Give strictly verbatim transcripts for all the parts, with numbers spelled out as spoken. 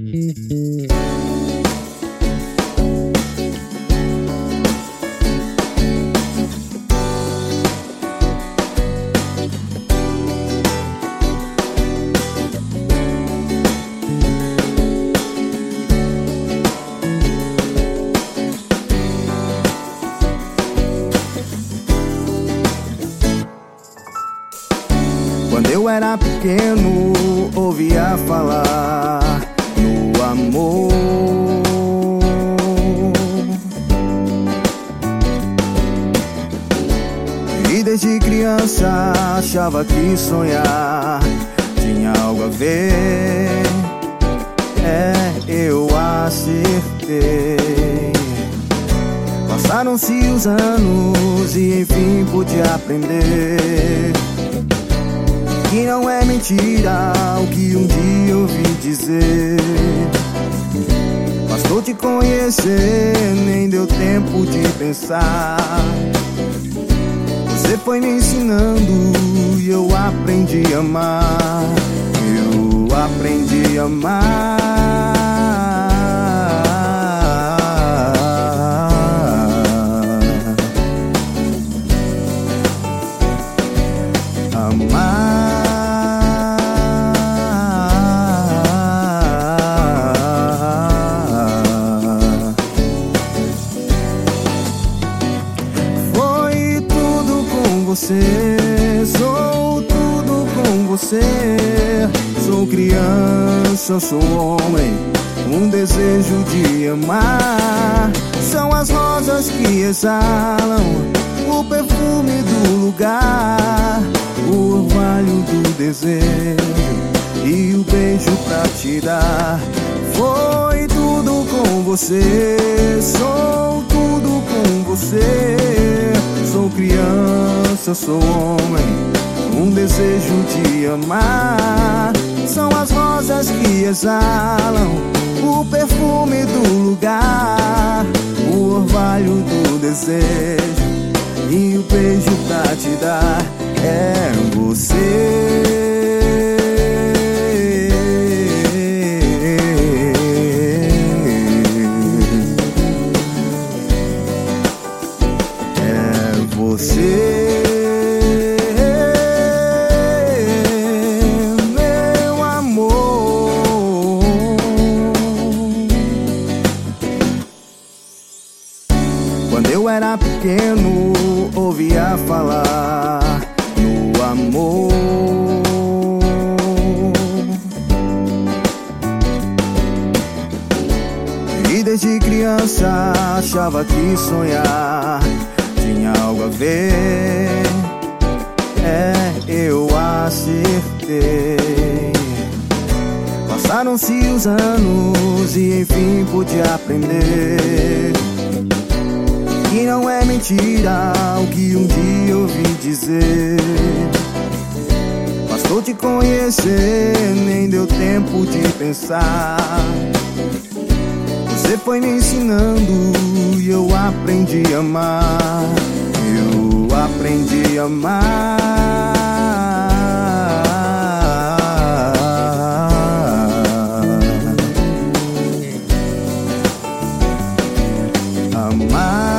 Quando eu era pequeno, ouvia falar no amor. E desde criança achava que sonhar tinha algo a ver. É, eu acertei. Passaram-se os anos e enfim pude aprender que não é mentira o que um dia ouvi dizer. Bastou te conhecer, nem deu tempo de pensar. Você foi me ensinando e eu aprendi a amar. Eu aprendi a amar. Amar. Você, sou tudo com você. Sou criança, sou homem, um desejo de amar. São as rosas que exalam o perfume do lugar, o orvalho do desejo e o beijo pra te dar. Foi tudo com você, sou tudo com você. Sou criança, sou homem, um desejo de amar. São as rosas que exalam o perfume do lugar, o orvalho do desejo e o beijo pra te dar. É você. Você, meu amor. Quando eu era pequeno, ouvia falar no amor. E desde criança achava que sonhar tinha algo a ver. É, eu acertei. Passaram-se os anos e enfim pude aprender que não é mentira o que um dia ouvi dizer. Bastou te conhecer, nem deu tempo de pensar. Você foi me ensinando e eu aprendi a amar. Eu aprendi a amar. Amar.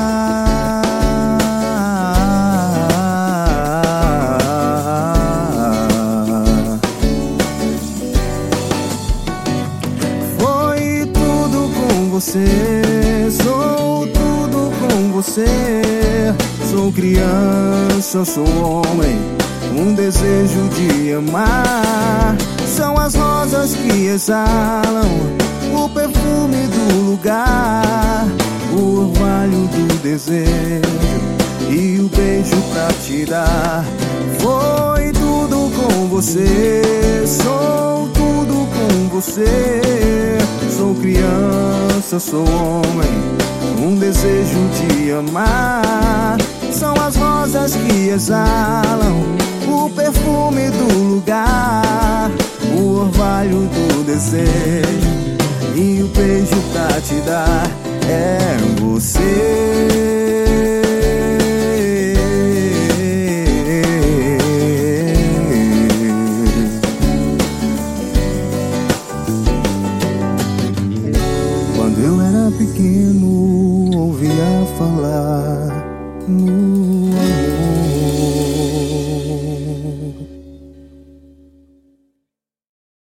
Foi tudo com você, sou tudo com você. Sou criança, sou homem, um desejo de amar. São as rosas que exalam o perfume do lugar, o orvalho do desejo e o beijo pra te dar. Foi tudo com você, sou tudo com você. Sou criança, sou homem, um desejo de amar. São as rosas que exalam o perfume do lugar, o orvalho do desejo e o beijo pra te dar. É você. era pequeno, ouvia falar no